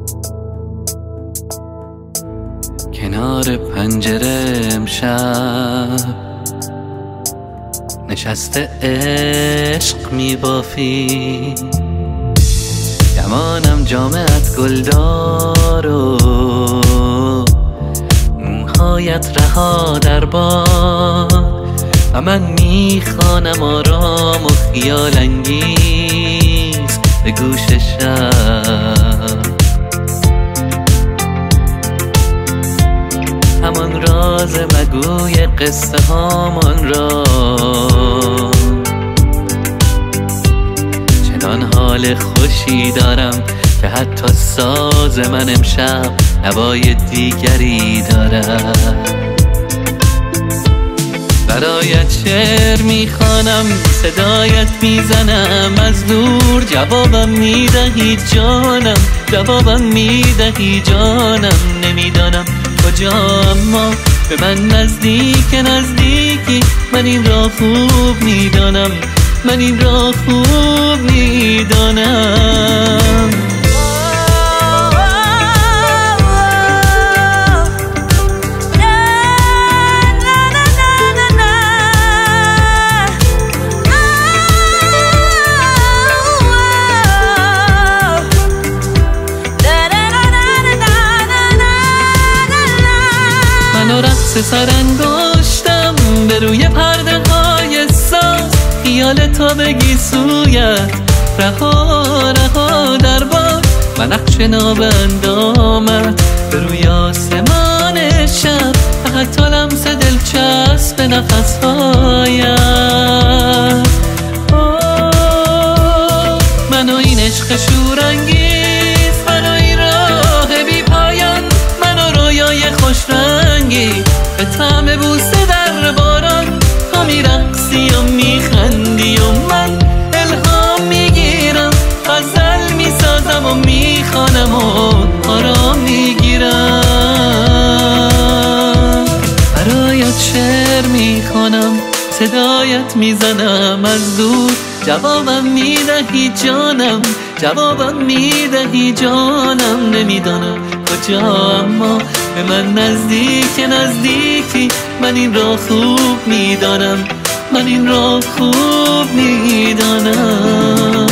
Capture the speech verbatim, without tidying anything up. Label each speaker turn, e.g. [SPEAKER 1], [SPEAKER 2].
[SPEAKER 1] کنار پنجره امشب نشسته عشق میبافی، گمانم جامعت گلدار و موهایت رها در باد و من میخوانم آرام و خیال انگیز به گوش شب همان راز مگوی قصه هامان را، چنان حال خوشی دارم که حتی ساز من امشب نوای دیگری دارد. برایت شعر میخوانم، صدایت میزنم از دور، جوابم میدهی جانم، جوابم میدهی جانم. نمیدانم کجا اما به من نزدیک نزدیکی، من این را خوب میدانم، من این را خوب میدانم. من رقص سرانگشتم به روی پرده های ساز، خیال تا بگی سویت رها رها در باد و نقش نابندامت به روی آسمان شب و حتی لمس دلچسب نفسهایت. من و این عشق شورانگیز، من و این راه بی پایان، من و رویای خوش رنگی به طعم بوسه در باران. تو میرقصی و میخندی و من الهام میگیرم، غزل میسازم و میخوانم و آرام میگیرم. برایت شعر میخوانم، صدایت میزنم از دور، جوابم میدهی جانم، جوابم میدهی جانم. نمیدانم کجا اما به من نزدیک نزدیکی، من این را خوب میدانم، من این را خوب میدانم.